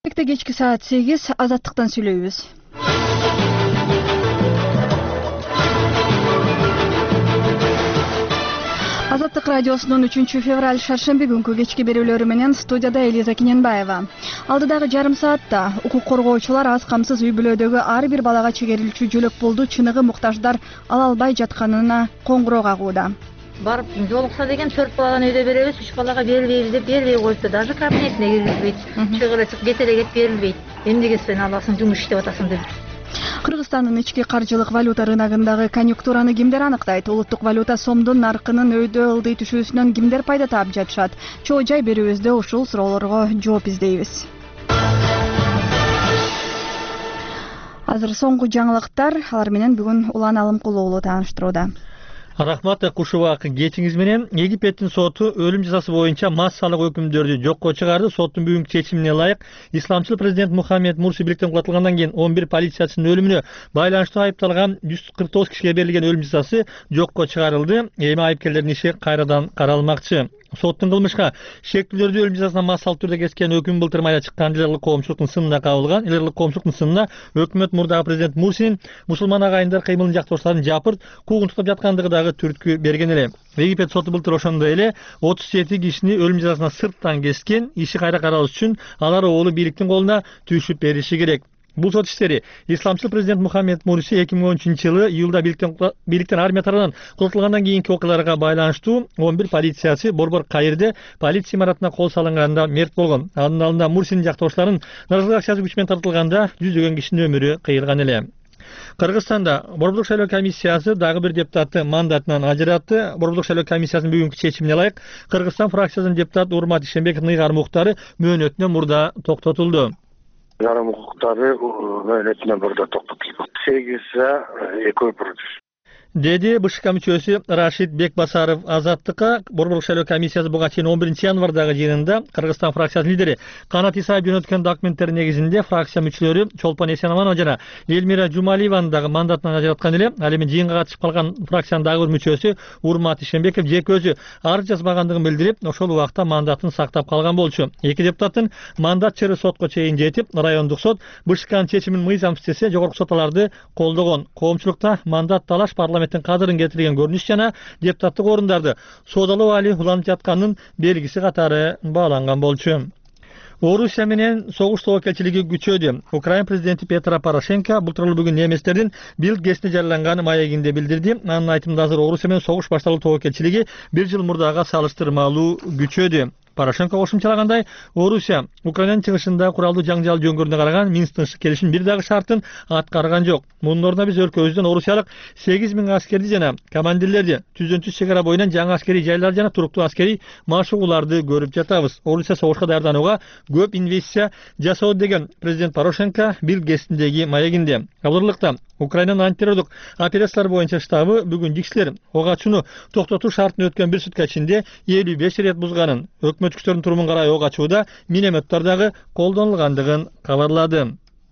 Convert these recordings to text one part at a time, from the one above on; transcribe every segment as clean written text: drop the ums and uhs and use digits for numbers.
Кечки саат 8 азаттыктан сүйлөйбүз. Азаттык радиосунун 3-февраль шаршемби күнкү кечки берүүлөрү менен студияда Элиза Киненбаева. Алдыдагы жарым саатта укук коргоочулар аз камсыз үй бүлөдөгү ар бир балага чегерилчү жөлөк пулду чыныгы муктаждар ала албай жатканына коңгуроо кагууда. Барып жолукса деген 4 баланы үйдө беребиз, 3 балага бербейбиз деп бербей коюпту. Даже кабинетине киргизбейт. Чыгып кете эле кетип берилбейт. Эмнеге сен аласың, жумуш иштеп атасың деп. Кыргызстандын ички каржылык валюта рыногундагы конъюнктураны кимдер аныктайт? Улуттук валюта сомдун наркынын өйдө ылдый түшүүсүнөн кимдер пайда таап жатышат? Чоо жай берүүбүздө ушул суроолорго жооп издейбиз. Азыр соңку жаңылыктар, алар менен бүгүн Улан Алымкул уулу тааныштырууда. Рахмат Кушубак, кечиңиз менен Египеттин соту өлүм жазасы боюнча массалык өкүмдөрдү жокко чыгарды. Соттун бүгүнкү чечимине ылайык исламчыл президент Мухаммед Мурси бийликтен кулатылгандан кийин 11 полициячынын өлүмүнө байланыштуу айыпталган 149 кишиге берилген өлүм жазасы жокко чыгарылды. Эми айыпкерлердин иши кайрадан каралмакчы. Соттун кылмышка шектүүлөрдү өлүм жазасына массалык түрдө кескен өкүм былтыр майда чыккан эл коомчулуктун сынына кабылган. Эл коомчулуктун сынына өкмөт мурдагы президент Мурсинин мусулман агайындар кыймылын жактоочулардын жапырт куугун туктап жаткандыгы дагы түрткү берген эле. Египет соту былтыр ошондой эле 37 кишини өлүм жазасына сырттан кескен. Иши кайра каралыш үчүн алар оолу бийликтин колуна түшүп бериши керек. Бул сот иштери исламчыл президент Мухаммед Мурси 2013-жылы июлда бийликтен армия тарабынан кулатылгандан кийинки окуяларга байланыштуу 11 полициячы Борбор Каирде полиция имаратына кол салынганда мерт болгон. Анын алдында Мурсинин жактоочуларынын наразылык акчасы күч менен тартылганда жүздөгөн кишинин өмүрү кыйылган эле. Кыргызстанда Борбордук шайлоо комиссиясы дагы бир депутатты мандатынан ажыратты. Борбордук шайлоо комиссиясынын бүгүнкү чечимине ылайык Кыргызстан фракциясынын депутаты Урмат Ишенбеков ыйгар муктары мөөнөтүнөн мурда токтотулду. Жарым укуктары мөөнөтүнөн мурда токтотулду. 8-2 против. Деди БШК мүчөсү Рашид Бекбасаров Азаттыкка. Борбордук шайлоо комиссиясы буга чейин 11-январдагы жыйынында Кыргызстан фракциясынын лидери Канат Исаев жөнөткөн документтер негизинде фракция мүчөлөрү Чолпон Эсенованова жана Элмира Жумалиеваны дагы мандатынан ажыраткан эле. Ал эми жыйынга катышып калган фракциянын дагы бир мүчөсү Урмат Ишенбеков жеке өзү арыз жазбагандыгын билдирип, ошол убакта мандатын сактап калган болчу. Эки депутаттын мандат чыры сотко чейин жетип, райондук сот БШКнын чечимин мыйзам иштесе, жогорку сот аларды колдогон. Коомчулукта мандат талаш парламент кадырын кетирген көрүнүш жана депутаттык орундарды соодалуу али уланып жатканын белгиси катары бааланган болчу. Орусия менен согуш тобокелчилиги күчөдү. Украина президенти Петро Порошенко бул тууралуу бүгүн немистердин Билд гезитинде жарыяланган маегинде билдирди. Анын айтымында азыр Орусия менен согуш башталуу тобокелчилиги бир жыл мурдага салыштырмалуу күчөдү. Порошенко кошумчалагандай, Орусия Украинанын чыгышында куралдуу жаңжал жөнгөрүнө караган Минсктин келишимдин бир дагы шартын аткарган жок. Мунун ордуна биз өлкөбүздөн орусиялык 8000 аскерди жана командирлерди, түзөнчү чек ара боюнан жаңы аскерий жайлар жана туруктуу аскерий машыгууларды көрүп жатабыз. Орусия согушка даярданууга көп инвестиция жасоо деген президент Порошенко Билд гезитиндеги маегинде. Алырлыкта Украинанын антитеррорлук операциялар боюнча штабы бүгүн жикшилер ок ачууну токтотуу шартын өткөн бир сутка ичинде 55 ирет бузганын, өкмөт күчтөрүнүн турумун карай ок ачууда минометтер дагы колдонулгандыгын кабарлады.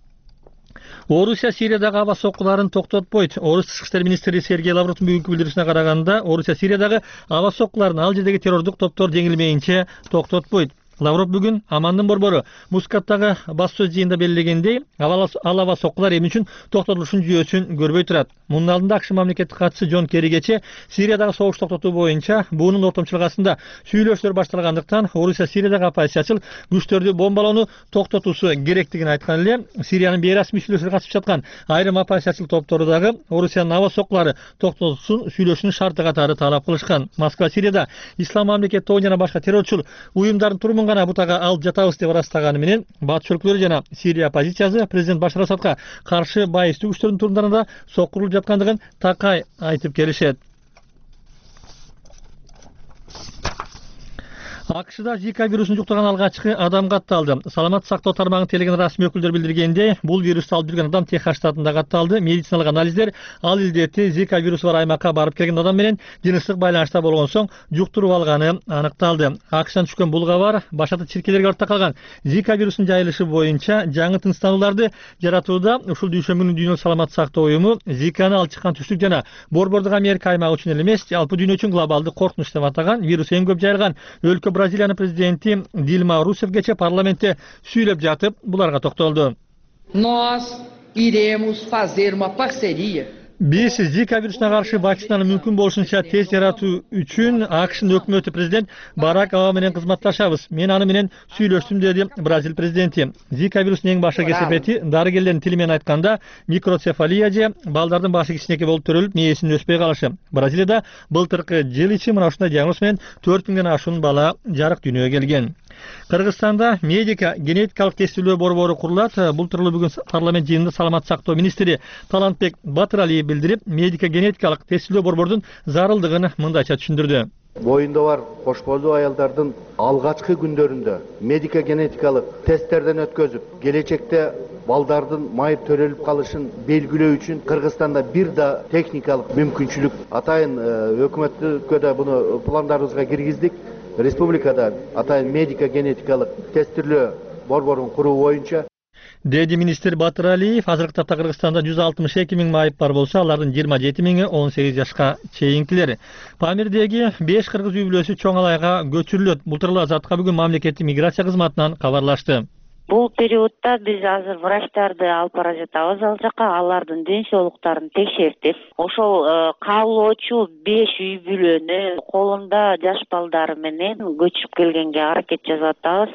Орусия Сириядагы аба соккуларын токтотпойт. Орус тышкы иштер министри Сергей Лавровдун бүгүнкү билдирүүсүнө караганда, Орусия Сириядагы аба соккуларын ал жердеги террордук топтор жеңилмейинче токтотпойт. Лавров бүгүн Амандын борбору Мускаттагы бас сөз жыйында белгилегендей, ал аба соккулар эми үчүн токтотулушун жүйөсүн көрбөй турат. Мунун алдында АКШ мамлекеттик катчысы Джон Керри кече Сириядагы согуш токтотуу боюнча буунун ортомчулук астында сүйлөшүүлөр башталгандыктан Орусия Сириядагы оппозициячыл күчтөрдү бомбалоону токтотуусу керектигин айткан эле. Сириянын бейрасмий сүйлөшүүлөргө катышып жаткан айрым оппозициячыл топтору дагы Орусиянын аба соккулары токтотулсын сүйлөшүүнүн шарты катары талап кылышкан. Москва Сирияда Ислам мамлекет тобу жана башка террорчул уюмдардын турумун гана бутага алып жатабыз деп ырастаганы менен батыш өлкөлөрү жана Сирия оппозициясы президент Башар Асадка каршы байыстуу күчтөрдүн турумдарында соккурулуп жаткандыгын такай айтып келишет. АКШда Зика вирусун жуктурган алгачкы адам катталды. Саламат сактоо тармагын телеген расмий өкүлдөр билдиргендей, бул вирусту алып жүргөн адам Техас штатында катталды. Медициналык анализдер ал илдети Зика вирусу бар аймакка барып келген адам менен жыныстык байланышта болгон соң жуктуруп алганы аныкталды. АКШдан түшкөн бул кабар башата чиркейлерге артта калган Зика вирусунун жайылышы боюнча жаңы тынчтануларды жаратууда. Ушул дүйшөмбүнүн Дүйнөлүк саламат сактоо уюму Зиканы алып чыккан түштүк жана Борбордук Америка аймагы үчүн эле эмес, жалпы дүйнө үчүн глобалдык коркунуч деп атаган. Вирус эң көп жайылган өлкө Бразилиянын президенти Дилма Русефгече парламентте сүйлөп жатып, буларга токтолду. Nós iremos fazer uma parceria. Биз Зика вирусуна каршы вакцинаны мүмкүн болушунча тез жаратуу үчүн АКШнын өкмөтү президент Барак Обама менен кызматташабыз. Мен аны менен сүйлөштүм, деди Бразил президенти. Зика вирусунун эң башкы кесепети, дарыгерлердин тили менен айтканда, микроцефалия же балдардын башы кичинекей болуп төрөлүп, мээсинин өспөй калышы. Бразилияда былтыркы жыл ичи мына ушундай диагноз менен 4000ден ашуун бала жарык дүйнөгө келген. Кыргызстанда медика генетикалык тестилөө борбору курулат. Бул тууралуу бүгүн парламент жыйынында саламат сактоо министри Талантбек Батыралиев билдирип, медика генетикалык тестилөө борбордун зарылдыгын мындайча түшүндүрдү. Боюнда бар кош бойлуу аялдардын алгачкы күндөрүндө медика генетикалык тесттерден өткөзүп, келечекте балдардын майып төрөлүп калышын белгилөө үчүн Кыргызстанда бир да техникалык мүмкүнчүлүк атайын өкмөткө да буну пландарыбызга киргиздик. Республикада атайын медика генетикалык тестилөө борборун куруу боюнча, деди министр Батыралиев. Азыркы тапта Кыргызстанда 162 000 майып бар болсо, алардын 27 000 18 жашка чейинкилер. Памирдеги 5 кыргыз үй бүлөсү чоң алайга көчүрүлөт. Бул тууралуу Азаттыкка бүгүн мамлекеттик миграция кызматынан кабарлашты. Бул периодта биз азыр врачтарды алып бара жатабыз ал жака, алардын ден соолуктарын текшертип, ошол каалоочу 5 үй бүлөнү колунда жаш балдары менен көчүп келгенге аракет жасап атабыз,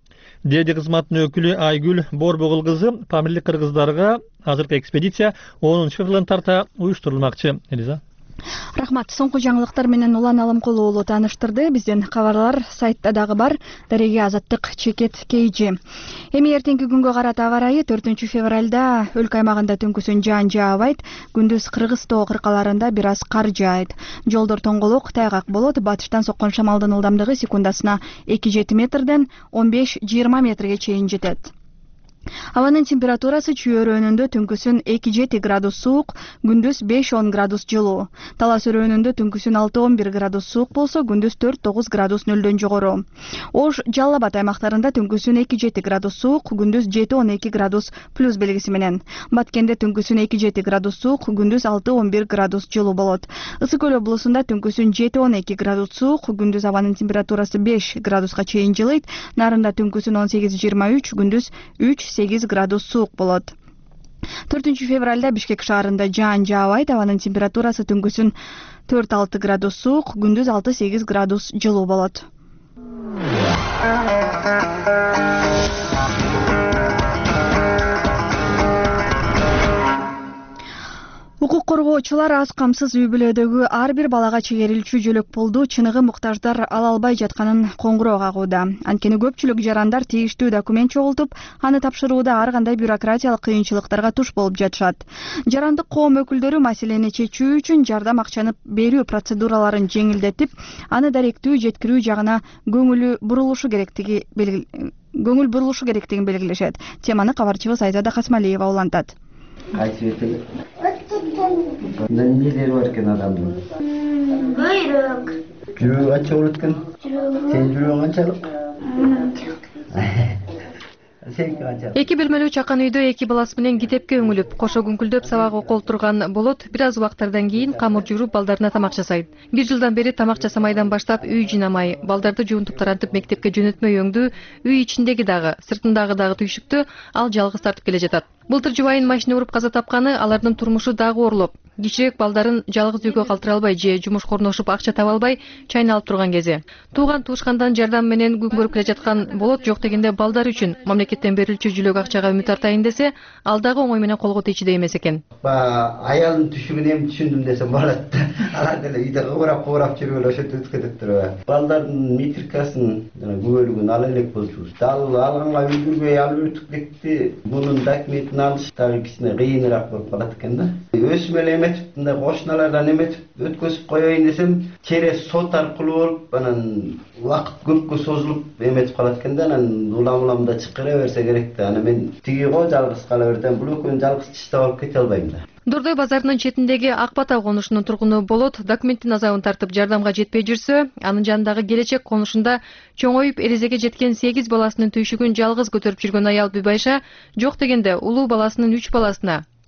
деди кызматтын өкүлү Айгүл Борбогул кызы. Памирлик кыргыздарга азыркы экспедиция 10-февралдан тарта уюштурулмакчы. Элиза. Рахмат. Соңку жаңылыктар менен Улан Алымкулу уулу тааныштырды. Бизден кабарлар сайтта дагы бар. Дареге Азаттык чекет KG. Эми эртеңки күнгө карата аба ырайы 4 февралда өлкө аймагында түнкүсүн жаан жаабайт. Күндүз Кыргыз тоо кыркаларында бир аз кар жаайт. Жолдор тоңголок, тайгак болот. Батыштан соккон шамалдын ылдамдыгы секундасына 2-7 метрден 15-20 метрге чейин жетет. Абанын температурасы чүй өрөөнүндө түнкүсүн 2-7 градус суук, күндүз 5-10 градус жылуу. Талас өрөөнүндө түнкүсүн 6-11 градус суук болсо, күндүз 4-9 градус нөлдөн жогору. Ош, Жалал Абад аймактарында түнкүсүн 2-7 градус суук, күндүз 7-12 градус плюс белгиси менен. Баткенде түнкүсүн 2-7 градус суук, күндүз 6-11 градус жылуу болот. Ысык Көл облусунда түнкүсүн 7-12 градус суук, күндүз абанын температурасы 5 градуска чейин жылыйт. Нарында түнкүсүн 18-23, күндүз 3-8 градус суук болот. 4 февралда Бишкек шаарында жаан жаабайт, абанын температурасы түнкүсүн 4-6 градус суук, күндүз 6-8 градус жылуу болот. Укук коргоочулар аз камсыз үй бүлөдөгү ар бир балага чегерилчү жөлөк пулду чыныгы муктаждар ала албай жатканын коңгуроо кагууда. Анткени көпчүлүк жарандар тийиштүү документ чогултуп, аны тапшырууда ар кандай бюрократиялык кыйынчылыктарга туш болуп жатышат. Жарандык коом өкүлдөрү маселени чечүү үчүн жардам акчаны берүү процедураларын жеңилдетип, аны даректүү жеткирүү жагына көңүл бурулушу керектигин белгилешет. Теманы кабарчыбыз Айзада Касмалиева улантат. Нелер бар екен адамдың? Бүйрөк. Жүрегі қанша болады екен? Сен жүрегің қаншалық? Эки бөлмөлүү чакан үйдө эки баласы менен китепке өңүлүп, кошо күңкүлдөп сабак окуп отурган болот. Бир аз убактардан кийин камыр жууруп балдарына тамак жасайт. 1 жылдан бери тамак жасамайдан баштап үй жыйнамай, балдарды жуунтуп тарантып мектепке жөнөтмөй өңдүү, үй ичиндеги дагы, сыртындагы түйшүктү ал жалгыз тартып келе жатат. Былтыр жубайын машина уруп каза тапканы алардын турмушу дагы оорлоп. Кичирээк балдарын жалгыз үйгө калтыра албай же жумуш корношуп акча таба албай чайналып турган кези. Тууган туушкандан жардам менен күн көрүп келе жаткан болот. Жок дегенде балдар үчүн мамлекеттен берилчү жүлөк акчага үмүт артайын десе, ал дагы оңой менен колго тийчүдөй эмес экен. Аялдын түшүгүн эми түшүндүм десем болот да. Алар деле үйдө кыбырап жүргөн ошентип өтүп кетип турат. Балдардын метрикасын көбөлүгүн ала элек болчубуз. Дал алганга үлгүрбөй алып өтүп кетти. Мунун документин алыш дагы кичине кыйыныраак болуп калат экен да. Өсмөлө эметип, мындай кошуналардан эметип өткөзүп коеюн десем, через сот аркылуу болуп, анан убакыт көпкө созулуп эметип калат экен да. Анан улам-уламда чыкыра берсе керек да. Анан мен тиги го жалгыз кала бердим. Бул экөөнү жалгыз чыштап алып кете албайм да. Дордой базарынын четиндеги Ак Бата конушунун тургуну болот. Документтин азабын тартып жардамга жетпей жүрсө, анын жанындагы келечек конушунда чоңоюп эрезеге жеткен 8 баласынын түйшүгүн жалгыз көтөрүп жүргөн аял Бүбайша жок дегенде улуу баласынын 3 баласына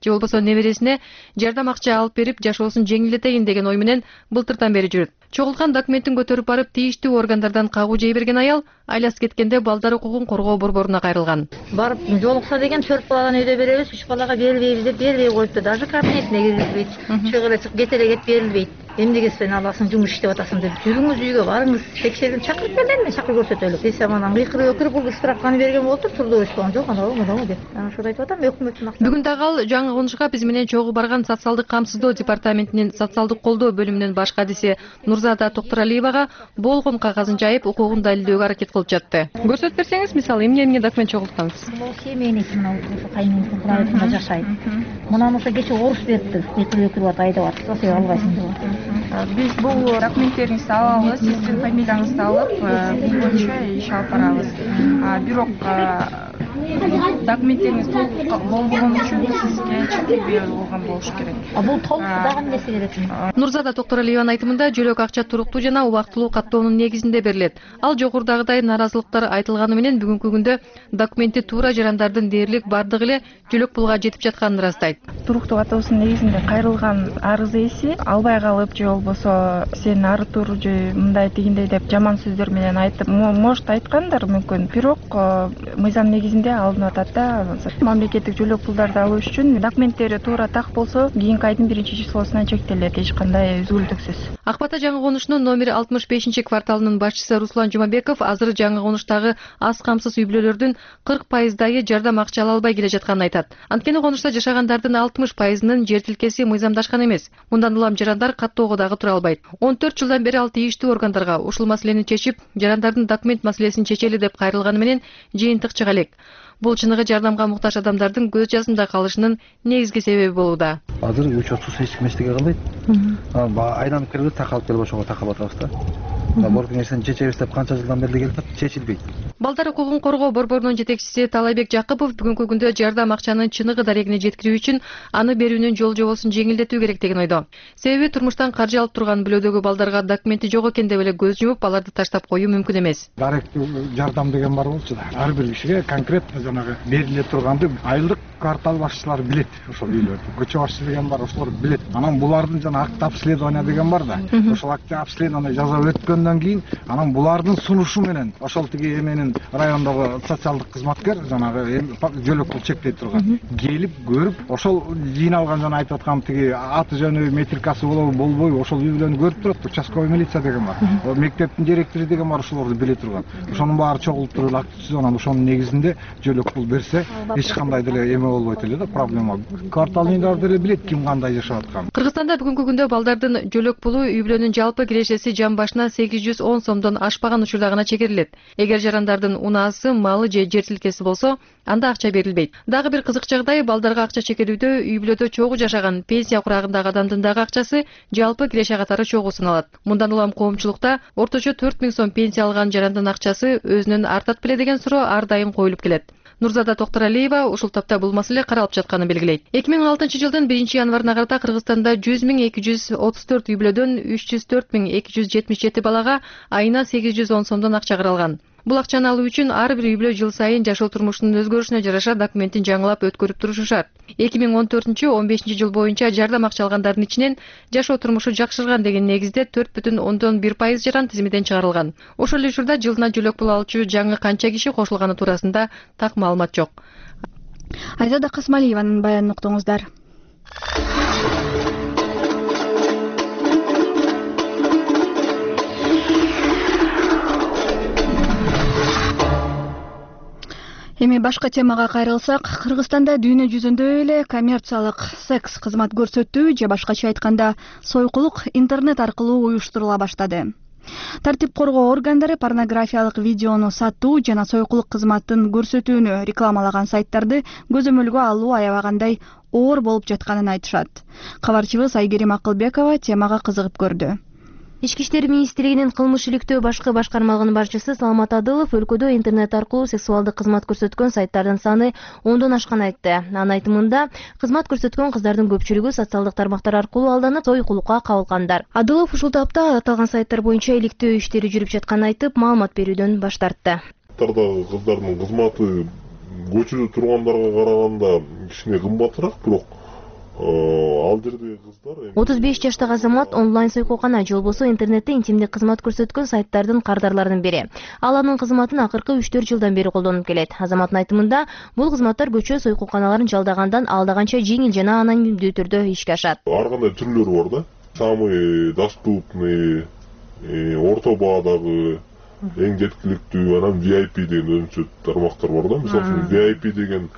же болбосо небересине жардам акча алып берип жашоосун жеңилдетейин деген ой менен былтыртан бери жүрөт. Чогулткан документтин көтөрүп барып тийиштүү органдардан кагуу жей берген аял айласы кеткенде балдар укугун коргоо борборуна кайрылган. Барып жолукса деген 4 баладан үйдө беребиз, 3 балага бербейбиз деп бербей коюпту. Даже кабинетине киргизбейт. Чыгып чык кете эле кет берилбейт. Эмнеге сен аласың, жумуш иштеп атасың деп. Жүрүңүз үйгө барыңыз, текшерин чакырып келдим, мен чакырып көрсөтөлү. Пенсиянан кыйкырып бул справканы берген болуптур, трудовой болгон жок, анау деп. Ошондо айтып атам, өкмөттүн акчасы. Бүгүн дагы ал жаңы конушка биз менен чогуу барган социалдык камсыздоо департаментинин социалдык колдоо бөлүмүнүн баш кадиси Нурзада Токтуралиевага болгон кагазын жайып, укугун далилдөөгө аракет кылып жатты. Көрсөтүп берсеңиз, мисалы, эмне документ чогулткансыз? Бул семейныйсы, ошо кайненесинин кырайытында жашайт. Мунан ошо кече орус берипти, кыйкырып айдап атып, сосой албайсың деп. Биз бул документтериңизди алабыз, сиздин фамилияңызды алып, бул боюнча иш алып барабыз. Бирок документтериңиз толук болбогон үчүн сизге чек берилип болгон болуш керек. Бул толук дагы эмнеси керек? Нурзада Токтуралиеванын айтымында жөлөк акча туруктуу жана убактылуу каттоонун негизинде берилет. Ал жогорудагыдай наразылыктар айтылганы менен бүгүнкү күндө документи туура жарандардын дээрлик бардыгы эле жөлөк пулга жетип жатканын ырастайт. Туруктуу каттоосунун негизинде кайрылган арыз ээси албай калып же болбосо сен ары тур же мындай тигиндей деп жаман сөздөр менен айтып, может айткандар мүмкүн. Бирок мыйзам негизинде алынып атат да. Мамлекеттик жөлөк пулдарды алуу үчүн документтери туура так болсо, кийинки айдын 1-числосуна чектелет, эч кандай үзгүлтүксүз. Ак Бата жаңы конуштун номер 65-кварталынын башчысы Руслан Жумабеков азыр жаңы конуштагы аз камсыз үй бүлөлөрдүн 40%дайы жардам акча ала албай келе жатканын айтат. Анткени конушта жашагандардын 60%нын жер тилкеси мыйзамдашкан эмес. Мындан улам жарандар каттоого дагы тура албайт. 14 жылдан бери ал тийиштүү органдарга ушул маселени чечип, жарандардын документ маселесин чечели деп кайрылганы менен жыйынтык чыга элек. Бул чыныгы жардамга муктаж адамдардын көз жасында калышынын негизги себеби болууда. Азыр 3 отсуз эч ким эчтеке кылбайт. Айланып келип такалып келип ошого такап атабыз да. Борбор нерсени чечебиз деп канча жылдан бери келип чечилбейт. Балдар укугун коргоо борборунун жетекчиси Талайбек Жакыпов бүгүнкү күндө жардам акчанын чыныгы дарегине жеткирүү үчүн аны берүүнүн жол жобосун жеңилдетүү керек деген ойдо. Себеби турмуштан каржы алып турган бүлөдөгү балдарга документи жок экен деп эле көз жумуп, аларды таштап коюу мүмкүн эмес. Даректүү жардам деген бар болчу да. Ар бир кишиге конкретно жанагы бериле турганды айылдык квартал башчылары билет, ошол үйлөрдү. Көчө башчы деген бар, ошолор билет. Анан булардын жана акт обследование деген бар да. Ошол акт обследование жазып өткөндөн кийин, анан булардын сунушу менен ошол тиги эменин райондогу социалдык кызматкер жанагы жөлөк пул чектей турган. Келип көрүп, ошол жыйналган жана айтып аткан тиги аты жөнү, метрикасы болобу, болбойбу, ошол үй бүлөнү көрүп турат. Участковый милиция деген бар. Мектептин директору деген бар, ошолорду биле турган. Ошонун баары чогулуп туруп акт түзүп, анан ошонун негизинде жөлөк пул берсе, эч кандай деле эме болбойт эле да, проблема. Квартал ыйындар деле билет ким кандай жашап атканын. Кыргызстанда бүгүнкү күндө балдардын жөлөк пулу үй бүлөнүн жалпы кирешеси жан башына 810 сомдон ашпаган учурда гана чегерилет. Эгер жарандардын унаасы, малы же жер тилкеси болсо, анда акча берилбейт. Дагы бир кызык жагдай, балдарга акча чегерүүдө үй бүлөдө чогуу жашаган пенсия курагындагы адамдын дагы акчасы жалпы киреше катары чогуу саналат. Мындан улам коомчулукта орточо 4000 сом пенсия алган жарандын акчасы өзүнөн артат беле деген суроо ар дайым коюлуп келет. Нурзада Токтуралиева ушул тапта бул маселе каралып жатканын белгилейт. 2006 жылдын 1-январына карата Кыргызстанда 100.234 үй бүлөдөн 304.277 балага айына 810 сомдон акча каралган. Бул акчаны алуу үчүн ар бир үй бүлө жыл сайын жашоо турмушунун өзгөрүшүнө жараша документин жаңылап өткөрүп турушу шарт. 2014-15 жыл боюнча жардам акча алгандардын ичинен жашоо турмушу жакшырган деген негизде 4,1% жаран тизимден чыгарылган. Ошол эле учурда жылына жөлөк пул алуучу жаңы канча киши кошулганы туурасында так маалымат жок. Айзада Касмалиеванын баянын уктуңуздар. Эми башка темага кайрылсак, Кыргызстанда дүйнө жүзүндө эле коммерциялык секс кызмат көрсөтүү же башкача айтканда сойкулук интернет аркылуу уюштурула баштады. Тартип коргоо органдары порнографиялык видеону сатуу жана сойкулук кызматын көрсөтүүнү рекламалаган сайттарды көзөмөлгө алуу аябагандай оор болуп жатканын айтышат. Кабарчыбыз Айгерим Акылбекова темага кызыгып көрдү. Ички иштер министрлигинин кылмыш иликтөө башкы башкармалыгынын башчысы Саламат Адылов өлкөдө интернет аркылуу сексуалдык кызмат көрсөткөн сайттардын саны 10дон ашканын айтты. Анын айтымында, кызмат көрсөткөн кыздардын көпчүлүгү социалдык тармактар аркылуу алданып, сойкулукка кабылгандар. Адылов ушул тапта аталган сайттар боюнча иликтөө иштери жүрүп жатканын айтып, маалымат берүүдөн баш тартты. Кыздардын кызматы көчөдө тургандарга караганда кичине кымбатыраак, бирок Ал жердеги кыздар 35 жаштагы азамат онлайн сойкукана же болбосо интернетте интимдик кызмат көрсөткөн сайттардын кардарларынын бири. Ал анын кызматын акыркы 3-4 жылдан бери колдонуп келет. Азаматтын айтымында, бул кызматтар көчө сойкуканаларын жалдагандан алдаганча жеңил жана анонимдүү түрдө ишке ашат. Ар кандай түрлөрү бар да. Самый доступный, орто баадагы, эң жеткиликтүү, анан VIP деген өзүнчө тармактар бар да. Мисалы үчүн VIP деген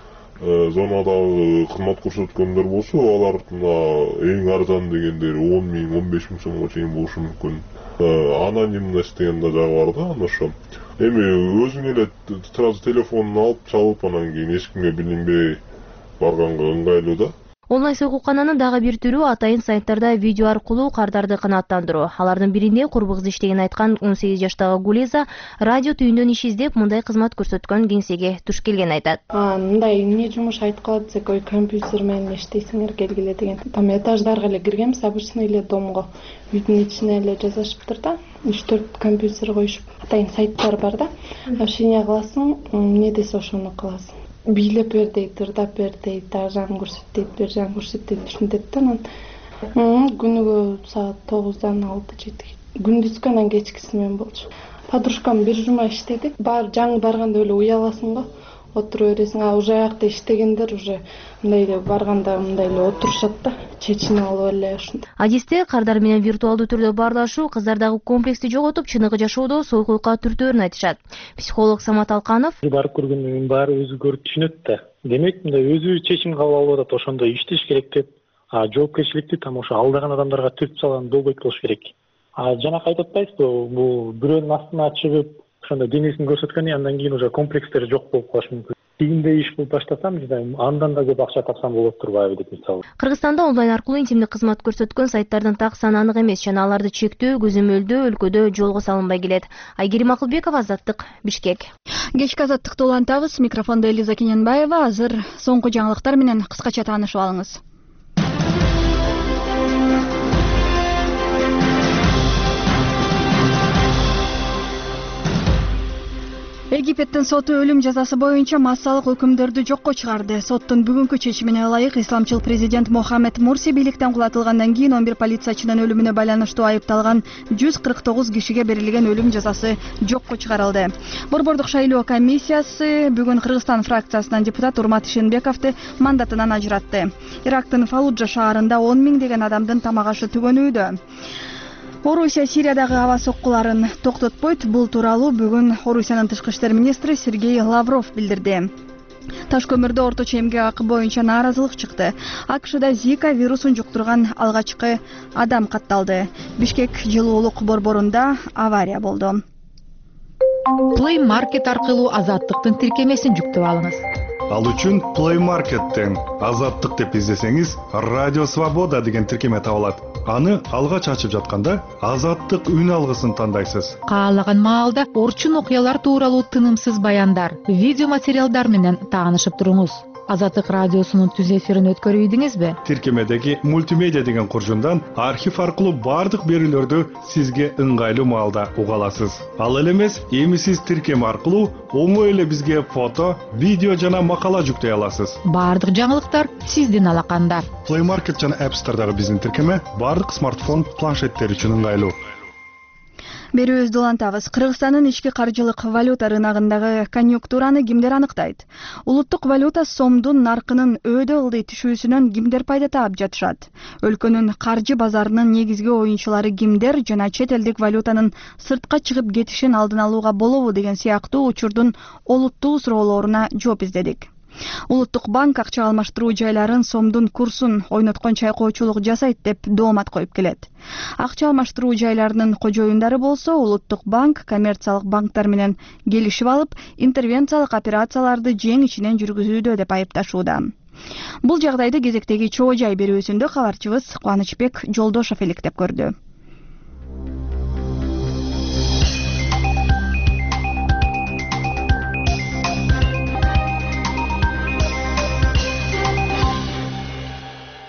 зонадагы кызмат көрсөткөндөр болсо, алардын эң арзан дегендери 10 миң, 15 миң сомго чейин болушу мүмкүн. Анонимность деген да жагы бар да, ошо. Эми өзүң эле сразу телефонун алып чалып, анан кийин эч кимге билинбей барганга ыңгайлуу да. Онлайн сойкукананын дагы бир түрү атайын сайттарда видео аркылуу кардарды канааттандыруу. Алардын биринде курбу кыз иштеген айткан 18 жаштагы Гулиза радио түйүндөн иш издеп мындай кызмат көрсөткөн кеңсеге туш келген айтат. Мындай эмне жумуш айткылат десек, ой компьютер менен иштейсиңер келгиле деген. Там этаждарга эле киргенбиз, обычный эле домго. Үйдүн ичине эле жазышыптыр да. 3-4 компьютер коюшуп, атайын сайттар бар да. Общение кыласың, эмне десе ошону кыласың. Бийлеп бер дейт, ырдап бер дейт, ар жагын көрсөт дейт, бер жагын көрсөт дейт, түшүнтет да. Анан күнүгө саат 9-дан 6-7 күндүзгү анан кечкиси мен болчу. Подружкам бир жума иштеди. Жаңы барганда эле уяласың го, отура бересиң. Уже аякта иштегендер уже мындай эле барганда мындай эле отурушат да, чечине алып эле ушундай. Адисте кардар менен виртуалдуу түрдө баарлашуу кыздардагы комплексти жоготуп, чыныгы жашоодо сойкуйка түртөөрүн айтышат. Психолог Самат Алканов: барып көргөндөн баары өзү көрүп түшүнөт да. Демек, мындай өзү чечим кабыл алып атат, ошондо иштеш керек деп, жоопкерчиликти там ошо алдаган адамдарга түртүп салган долбойт болуш керек. Жанакы айтып атпайсызбы, бул бирөөнүн астына чыгып, ошондо денесин көрсөткөн, андан кийин уже комплекстери жок болуп калышы мүмкүн. Тигиндей иш кылып баштасам, андан да көп акча тапсам болот турбайбы деп мисалы. Кыргызстанда онлайн аркылуу интимдик кызмат көрсөткөн сайттардын так саны анык эмес жана аларды чектөө көзөмөлдөө өлкөдө жолго салынбай келет. Айгерим Акылбекова, Азаттык, Бишкек. Кечки Азаттыкты улантабыз. Микрофондо Элиза Кененбаева. Азыр соңку жаңылыктар менен кыскача таанышып алыңыз. Египеттин соту өлүм жазасы боюнча массалык өкүмдөрдү жокко чыгарды. Соттун бүгүнкү чечимине ылайык исламчыл президент Мохаммед Мурси бийликтен кулатылгандан кийин 11 полициячынын өлүмүнө байланыштуу айыпталган 149 кишиге берилген өлүм жазасы жокко чыгарылды. Борбордук шайлоо комиссиясы бүгүн Кыргызстан фракциясынан депутат Урмат Ишенбековду мандатынан ажыратты. Ирактын Фаллуджа шаарында 10 миңдеген адамдын тамак ашы түгөнүүдө. Орусия Сириядагы аба соккуларын токтотпойт. Бул тууралуу бүгүн Орусиянын тышкы иштер министри Сергей Лавров билдирди. Ташкөмүрдө орточо эмгек акы боюнча нааразылык чыкты. АКШда Зика вирусун жуктурган алгачкы адам катталды. Бишкек жылуулук борборунда авария болду. Play Market аркылуу Азаттыктын тиркемесин жүктөп алыңыз. Ал үчүн Play Market'тен Азаттык деп издесеңиз, Радио Свобода деген тиркеме табылат. Аны алгач ачып жатканда Азаттык үн алгысын тандайсыз. Каалаган маалда орчун окуялар тууралуу тынымсыз баяндар, видео материалдар менен таанышып туруңуз. Азаттык радиосунун түз эфирин өткөрүйдүңүзбү? Тиркемедеги мультимедиа деген куржундан архив аркылуу бардык берүүлөрдү сизге ыңгайлуу маалда уга аласыз. Ал эле эмес, эми сиз тиркеме аркылуу оңой эле бизге фото, видео жана макала жүктөй аласыз. Бардык жаңылыктар сиздин алаканда. Play Market жана App Store'дагы биздин тиркеме бардык смартфон, планшеттер үчүн ыңгайлуу. Берүүбүздү улантабыз. Кыргызстандын ички каржылык валюта рыногундагы конъюнктураны кимдер аныктайт? Улуттук валюта сомдун наркынын өйдө ылдый түшүүсүнөн кимдер пайда таап жатышат? Өлкөнүн каржы базарынын негизги оюнчулары кимдер жана чет элдик валютанын сыртка чыгып кетишин алдын алууга болобу деген сыяктуу учурдун олуттуу суроолоруна жооп издедик. Улуттук банк акча алмаштыруу жайларын сомдун курсун ойноткон чайкоочулук жасайт деп доомат коюп келет. Акча алмаштыруу жайларынын кожоюндары болсо Улуттук банк коммерциялык банктар менен келишип алып, интервенциялык операцияларды жең ичинен жүргүзүүдө деп айыпташууда. Бул жагдайды кезектеги чоо жай берүүсүндө кабарчыбыз Кубанычбек Жолдошов иликтеп көрдү.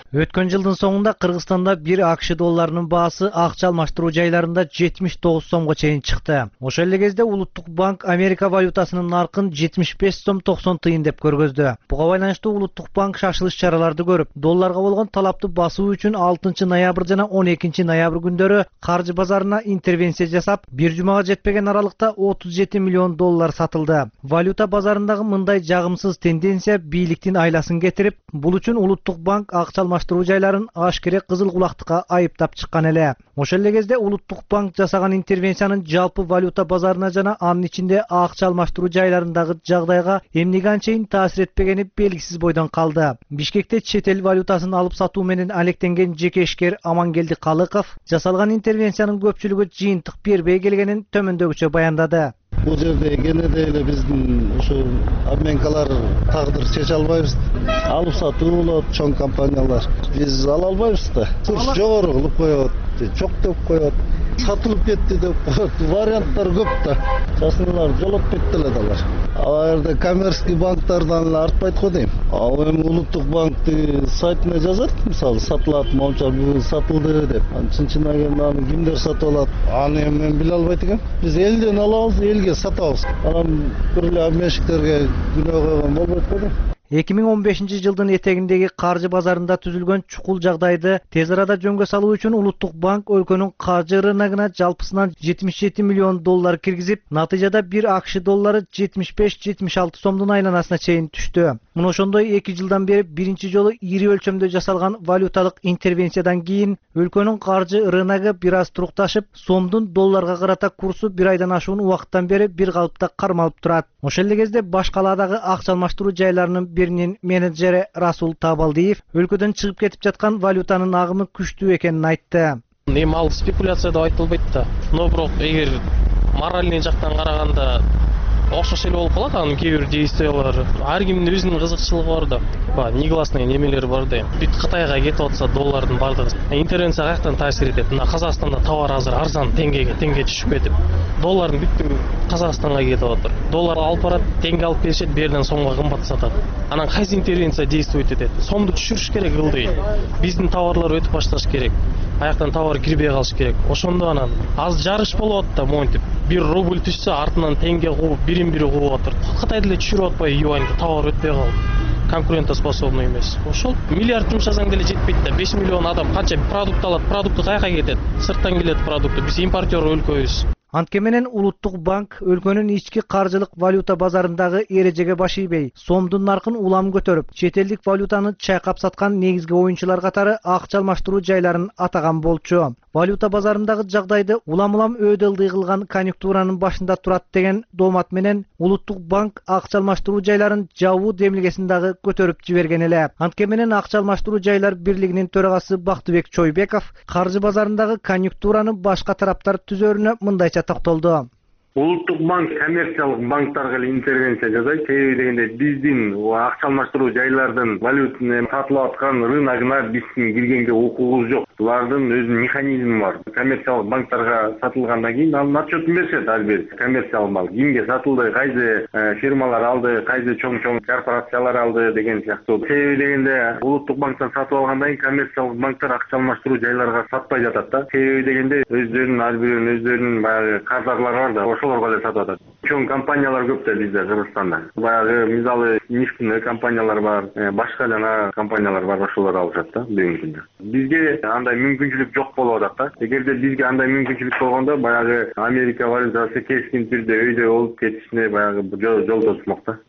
Өткөн жылдын соңунда Кыргызстанда 1 АКШ долларынын баасы акча алмаштыруу жайларында 79 сомго чейин чыкты. Ошол эле кезде Улуттук банк Америка валютасынын наркын 75 сом 90 тыйын деп көргөздү. Буга байланыштуу Улуттук банк шашылыш чараларды көрүп, долларга болгон талапты басуу үчүн 6 ноябрь жана 12 ноябрь күндөрү каржы базарына интервенция жасап, бир жумага жетпеген аралыкта 37 миллион доллар сатылды. Валюта базарындагы мындай жагымсыз тенденция бийликтин айласын кетирип, бул үчүн Улуттук банк акча алмаштыруу жайларын ашкере кызыл кулактыкка айыптап чыккан эле. Ошол эле кезде Улуттук банк жасаган интервенциянын жалпы валюта базарына жана анын ичинде акча алмаштыруу жайларындагы жагдайга эмнеге анчейин таасир этпегени белгисиз бойдон калды. Бишкекте чет эл валютасын алып сатуу менен алектенген жеке ишкер Амангелди Калыков жасалган интервенциянын көпчүлүгү жыйынтык бербей келгенин төмөндөгүчө баяндады. Бул жерде кенеде эле биздин ушу обменкалар тагдыр чече албайбыз. Алып сатуу болот, чоң компаниялар. Биз ала албайбыз да. Курс жогору кылып коет, жок деп коет. Сатылып кетти деп коет. Варианттар көп да. Часыналар жолотпойт деле алар. Ал жерде коммерческий банктардан эле артпайт го дейм. Ал эми Улуттук банктын сайтына жазат, мисалы сатылат, монча бүгүн сатылды деп. Чын-чынына келгенде аны кимдер сатып алат? Аны эми мен биле албайт экенм. Биз элден алабыз, элге сатабыз. Анан бир эле обменщиктерге күнөө койгон болбойт го дейм. 2015 жылдын этегиндеги каржы базарында түзүлгөн чукул жагдайды тез арада жөнгө салуу үчүн Улуттук банк өлкөнүн каржы рыногуна жалпысынан 77 миллион доллар киргизип, натыйжада 1 АКШ доллары 75-76 сомдун айланасына чейин түштү. Муну ошондой 2 жылдан бери биринчи жолу ири өлчөмдө жасалган валюталык интервенциядан кийин өлкөнүн каржы рыногу бир аз турукташып, сомдун долларга карата курсу бир айдан ашуун убакыттан бери бир калыпта кармалып турат. Ошол эле кезде баш калаадагы акча алмаштыруу жайларынын биринин менеджери Расул Табалдиев өлкөдөн чыгып кетип жаткан валютанын агымы күчтүү экенин айтты. Эми ал спекуляция деп айтылбайт да. Но бирок эгер моральный жактан караганда окшош эле болуп калат анын кээ бир действиялары. Ар кимдин өзүнүн кызыкчылыгы бар да. Негласный немелери бар да. Бүт Кытайга кетип атса доллардын бардыгы. Интервенция каяктан таасир этет? Мына Казакстанда товар азыр арзан теңге түшүп кетип, доллардын бүттү Казакстанга кетип атат. Доллар алып барат, теңге алып келишет, берден сомго кымбат сатат. Анан кайсы интервенция действует этет? Сомду түшүрүш керек ылдый. Биздин товарлар өтүп башташ керек. Аяктан товар кирбей калыш керек. Ошондо анан аз жарыш болуп атат да, монтип. 1 рубль түшсө, артынан теңге кууп, бирин-бири кууп атат. Кытай деле түшүрүп атпай юаньды, товар өтпөй калды. Конкурентоспособный эмес. Ошол миллиард жумшасаң деле жетпейт да. 5 миллион адам канча продукт алат, продукты каяка кетет? Сырттан келет продукты. Биз импортер өлкөбүз. Антке менен Улуттук банк өлкөнүн ички каржылык валюта базарындагы эрежеге баш ийбей, сомдун наркын улам көтөрүп, чет элдик валютаны чайкап саткан негизги оюнчулар катары акча алмаштыруу жайларын атаган болчу. Валюта базарындагы жагдайды улам-улам өйдөлдүй кылган конъюнктуранын башында турат деген доомат менен Улуттук банк акча алмаштыруу жайларын жабуу демилгесин дагы көтөрүп жиберген эле. Антке менен акча алмаштыруу жайлар бирлигинин төрагасы Бактыбек Чойбеков каржы базарындагы конъюнктураны башка тараптар түзөрүнө мындайча токтолду. Улуттук банк коммерциялык банктарга эле интервенция жасайт. Себеби дегенде биздин акча алмаштыруу жайлардын валютаны сатылып аткан рыногуна биздин киргенге укугубуз жок. Булардын өзүнүн механизми бар. Коммерциялык банктарга сатылгандан кийин анын отчетун беришет ар бир коммерциялык банк. Кимге сатылды, кайсы фирмалар алды, кайсы чоң корпорациялар алды деген сыяктуу. Себеби дегенде Улуттук банктан сатып алгандан кийин коммерциялык банктар акча алмаштыруу жайларга сатпай жатат да. Себеби дегенде өздөрүнүн ар биринин өздөрүнүн баягы кардарлары бар да. Ошолорго эле сатып атат. Чоң компаниялар көп да бизде Кыргызстанда. Баягы мисалы нефтяной компаниялар бар, башка жана компаниялар бар, ошолор алышат да бүгүнкү күндө. Бизге андай мүмкүнчүлүк жок болуп атат да. Эгерде бизге андай мүмкүнчүлүк болгондо баягы Америка валютасы кескин түрдө өйдө болуп кетишине баягы жол тосмок да.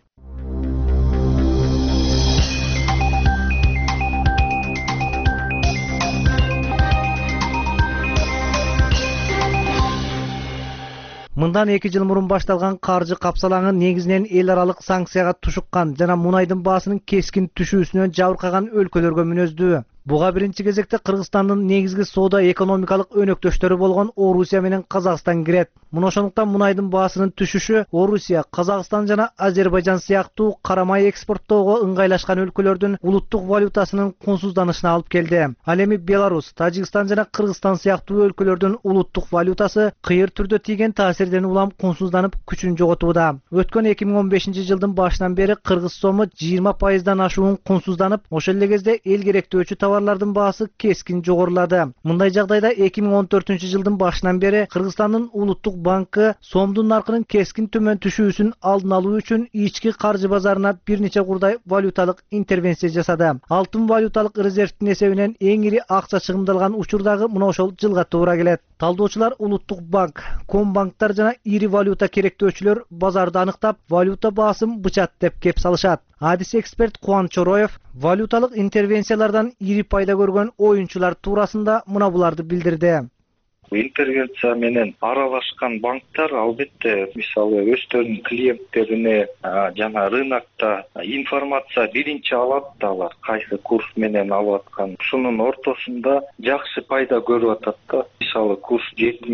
Мындан 2 жыл мурун башталган каржы капсалаңы негизинен эл аралык санкцияга тушуккан жана мунайдын баасынын кескин түшүүсүнөн жабыркаган өлкөлөргө мүнөздүү. Буга биринчи кезекте Кыргызстандын негизги соода экономикалык өнөктөштөрү болгон Орусия менен Казакстан кирет. Муну ошондуктан мунайдын баасынын түшүшү Орусия, Казакстан жана Азербайжан сыяктуу карамай экспорттоого ыңгайлашкан өлкөлөрдүн улуттук валютасынын кунсузданышына алып келди. Ал эми Беларусь, Тажикстан жана Кыргызстан сыяктуу өлкөлөрдүн улуттук валютасы кыйыр түрдө тийген таасирден улам кунсузданып күчүн жоготууда. Өткөн 2015 жылдын башынан бери Кыргыз сому 20% ашуун кунсузданып, ошол эле кезде эл керектөөчү товарлардын баасы кескин жогорулады. Мындай жагдайда 2014-жылдын башынан бери Кыргызстандын улуттук банкы сомдун наркынын кескин төмөн түшүүсүн алдын алуу үчүн ички каржы базарына бир нече курдай валюталык интервенция жасады. Алтын валюталык резервдин эсебинен эң ири акча чыгымдалган учурдагы мына ошол жылга туура келет. Талдоочулар улуттук банк, комбанктар жана ири валюта керектөөчүлөр базарды аныктап, валюта баасын бычат деп кеп салышат. Адис эксперт Кубан Чороев валюталык интервенциялардан ири пайда көргөн оюнчулар туурасында мына буларды билдирди. Интервенция менен аралашкан банктар албетте мисалы өздөрүнүн клиенттерине жана рынокто информация биринчи алат да алар кайсы курс менен алып аткан. Ушунун ортосунда жакшы пайда көрүп атат да. Мисалы курс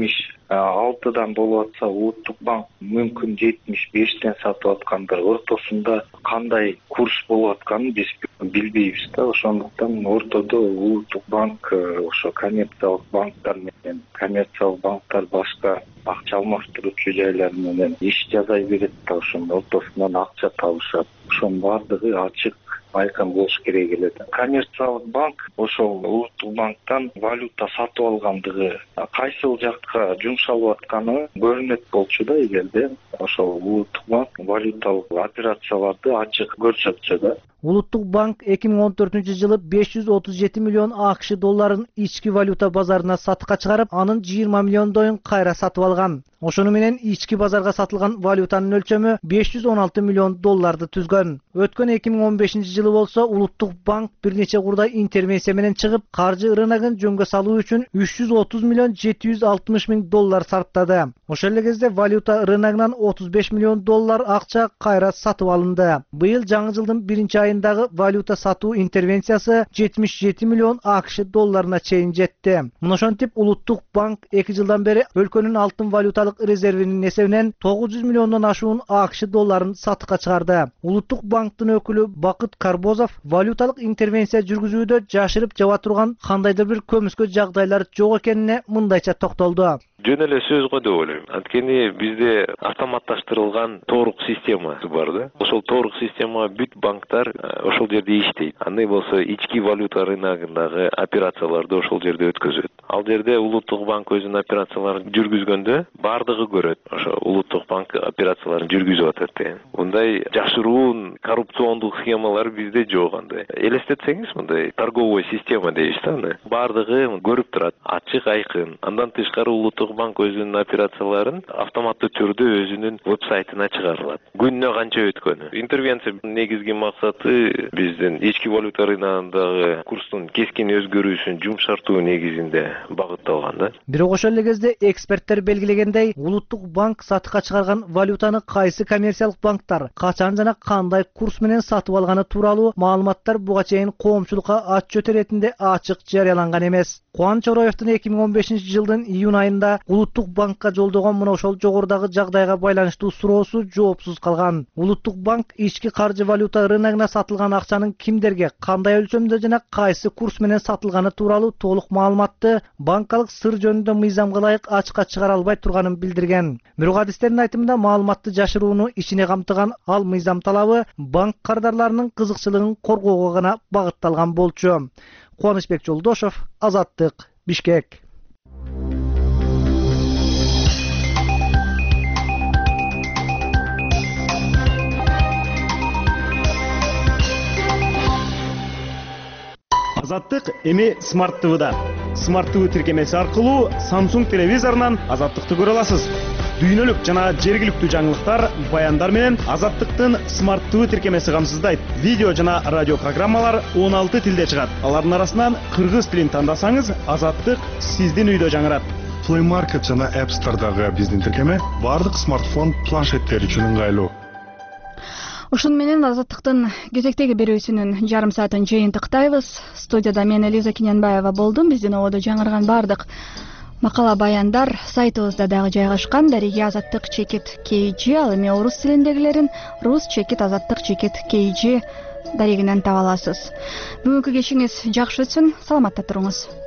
76-дан болуп атса, улуттук банк мүмкүн 75-тен сатып аткандар. Ортосунда кандай курс болуп атканын биз билбейбиз да. Ошондуктан ортодо улуттук банк ошо коммерциялык банктар менен коммерциялык банктар башка акча алмаштыруучу жайлар менен иш жасай берет да, ошонун ортосунан акча табышат. Ошонун баардыгы ачык айкын болуш керек эле. Коммерциялык банк ошол улуттук банктан валюта сатып алгандыгы кайсыл жакка жумшалып атканы көрүнөт болчу да, эгерде ошол улуттук банк валюталык операцияларды ачык көрсөтсө да. Улуттук банк 2014-жылы 537 миллион АКШ долларын ички валюта базарына сатыкка чыгарып, анын 20 миллиондойун кайра сатып алган. Ошону менен ички базарга сатылган валютанын өлчөмү 516 миллион долларды түзгөн. Өткөн 2015-жылы болсо улуттук банк бир нече курдай интервенция менен чыгып, каржы рыногун жөнгө салуу үчүн 330 миллион 760 миң доллар сарптады. Ошол эле кезде валюта рыногунан 35 миллион доллар акча кайра сатып алынды. Быйыл жаңы жылдын 1-айындагы валюта сатуу интервенциясы 77 миллион АКШ долларына чейин жетти. Мына ошентип улуттук банк 2 жылдан бери өлкөнүн алтын валюталык резервинин эсебинен 900 миллиондон ашуун АКШ долларын сатыкка чыгарды. Улуттук банктын өкүлү Бакыт Карбозов валюталык интервенция жүргүзүүдө жашырып жаба турган кандайдыр бир көмүскө жагдайлар жок экенине мындайча токтолду. Жөн эле сөз го деп ойлойм. Анткени бизде автоматташтырылган торук системасы бар да. Ошол торук система бүт банктар ошол жерде иштейт. Андай болсо ички валюта рыногундагы операцияларды ошол жерде өткөзөт. Ал жерде улуттук банк өзүнүн операцияларын жүргүзгөндө бардыгы көрөт. Ошо улуттук банк операцияларын жүргүзүп атат деген. Мындай жашыруун коррупциондук схемалар бизде жок андай. Элестетсеңиз, мындай торговая система дейбиз да. Бардыгы көрүп турат, ачык айкын. Андан тышкары улуттук банк өзүнүн операцияларын автоматтуу түрдө өзүнүн вебсайтына чыгарылат. Күнүнө канча өткөнү. Интервенция негизги максаты биздин ички валюта рыногундагы курстун кескин өзгөрүүсүн жумшартуу негизинде багытталган да. Бирок ошол эле кезде эксперттер белгилегендей, улуттук банк сатыкка чыгарган валютаны кайсы коммерциялык банктар качан жана кандай курс менен сатып алганы тууралуу маалыматтар буга чейин коомчулукка отчет иретинде ачык жарыяланган эмес. Кубан Чороевдин 2015-жылдын июнь айында улуттук банкка жолдогон мына ошол жогорудагы жагдайга байланыштуу суроосу жоопсуз калган. Улуттук банк ички каржы валюта рыногуна сатылган акчанын кимдерге, кандай өлчөмдө жана кайсы курс менен сатылганы тууралуу толук маалыматты банкалык сыр жөнүндө мыйзамга ылайык ачыкка чыгара албай турганын билдирген. Бирок адистердин айтымында маалыматты жашырууну ичине камтыган ал мыйзам талабы банк кардарларынын кызыкчылыгын коргоого гана багытталган болчу. Кубанычбек Жолдошов, Азаттык, Бишкек. Азаттык эми Smart TV'да. Smart TV тиркемеси аркылуу Samsung телевизорунан Азаттыкты көрө аласыз. Дүйнөлүк жана жергиликтүү жаңылыктар, баяндар менен Азаттыктын Smart TV тиркемеси камсыздайт. Видео жана радио программалар 16 тилде чыгат. Алардын арасынан кыргыз тилин тандасаңыз, Азаттык сиздин үйдө жаңырат. Play Market жана App Store'дагы биздин тиркеме бардык смартфон, планшеттер үчүн ыңгайлуу. Ушун менен Азаттыктын кезектеги берүүсүнүн жарым саатын жыйынтыктайбыз. Студияда мен Элиза Киненбаева болдум. Биздин ободо жаңырган бардык макала баяндар сайтыбызда дагы жайгашкан. Дареги Азаттык чекит KG, ал эми орус тилиндегилерин рус чекит Азаттык чекит KG дарегинен таба аласыз. Бүгүнкү кечиңиз жакшы өтсүн. Саламатта туруңуз.